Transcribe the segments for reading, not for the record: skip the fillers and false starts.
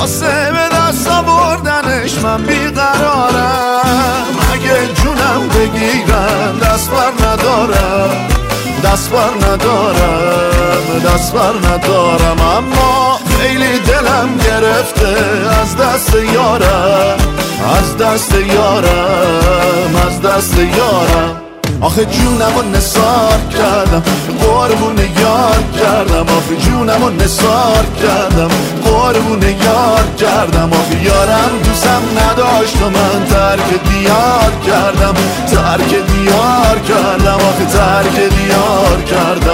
واسه به دست آوردنش من بیقرارم. اگه جونم بگیرم دست بر ندارم، دست بر ندارم، دست بر ندارم. اما خیلی دلم گرفته از دست یارم، از دست یارم، از دست یارم. آخه جونمو نثار کردم، قربون یار کردم. آخه جونمو نثار کردم، قربون یار کردم. آخه یارم دوستم نداشت و من ترک دیار کردم، ترک دیار کردم. آخه ترک دیار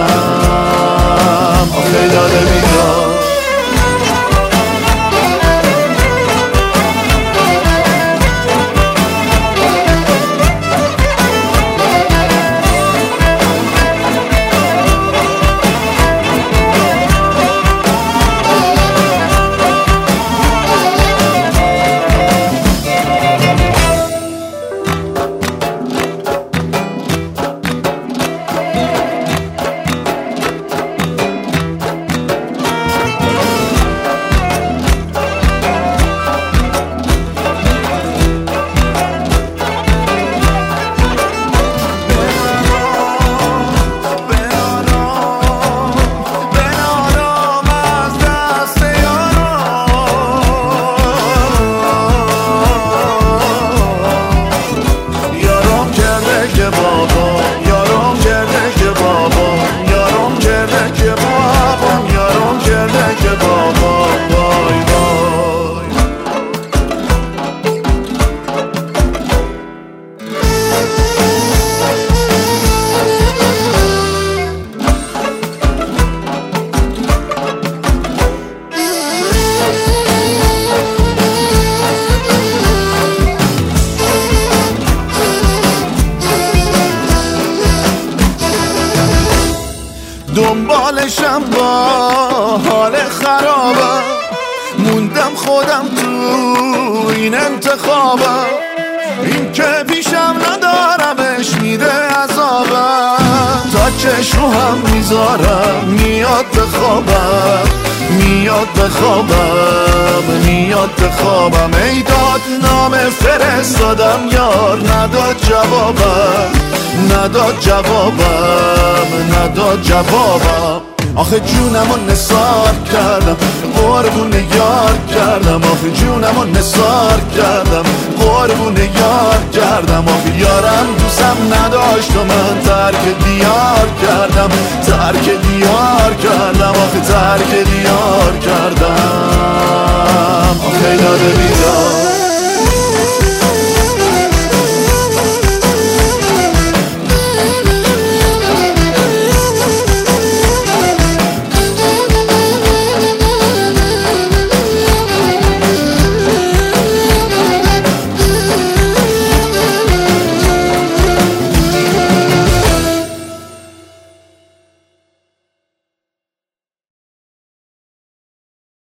کردم. آخه داده بیدار. دنبالشم با حال خرابم، موندم خودم تو این انتخابم. این که پیشم ندارمش میده عذابم، تا چشمو هم میذارم میاد بخوابم، میاد بخوابم، میاد بخوابم. ای داد نام فرستادم یار نداد جوابم، نداد جوابم، نداد جوابم. آخه جونمو نثار کردم، قربون یار کردم. آخه جونمو نثار کردم، قربون یار کردم. آخه یارم دوستم نداشت و من ترک دیار کردم، ترک دیار کردم. آخه ترک دیار کردم.